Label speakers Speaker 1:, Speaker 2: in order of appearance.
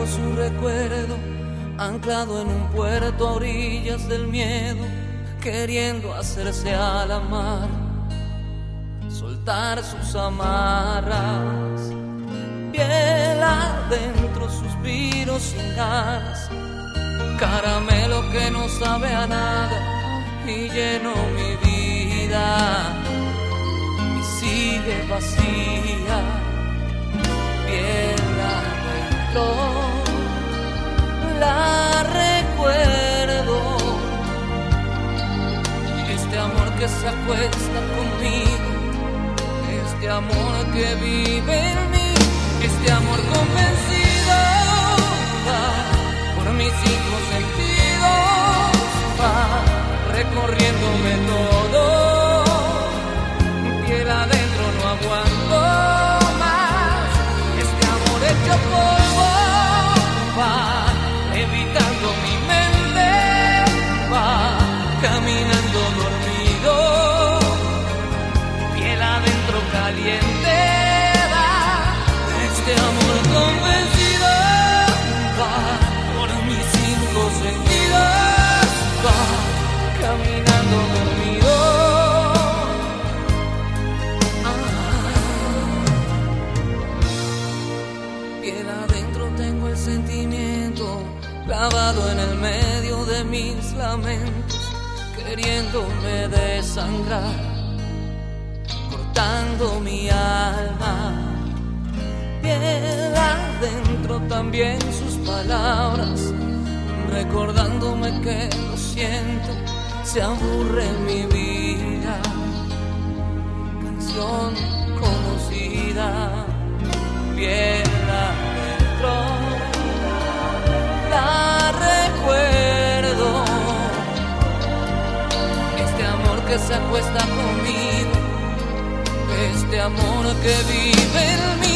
Speaker 1: Tengo su recuerdo anclado en un puerto a orillas del miedo, queriendo hacerse a la mar, soltar sus amarras. Piel adentro, suspiros sin ganas, caramelo que no sabe a nada y lleno mi vida y sigue vacía. Piel adentro, la recuerdo, este amor que se acuesta conmigo, este amor que vive en mí, este amor convencido va por mis cinco sentidos, va recorriéndome todo, piel adentro no aguanto más, este amor hecho polvo va evitando mi mente, va caminando dormido, piel adentro caliente va, este amor convencido va por mis cinco sentidos, va caminando dormido. Piel adentro tengo el sentimiento clavado en el medio de mis lamentos, queriéndome desangrar, cortando mi alma. Piel adentro también sus palabras, recordándome que lo siento, se aburre mi vida. Canción conocida, piel adentro, la recuerdo, este amor que se acuesta conmigo, este amor que vive en mí.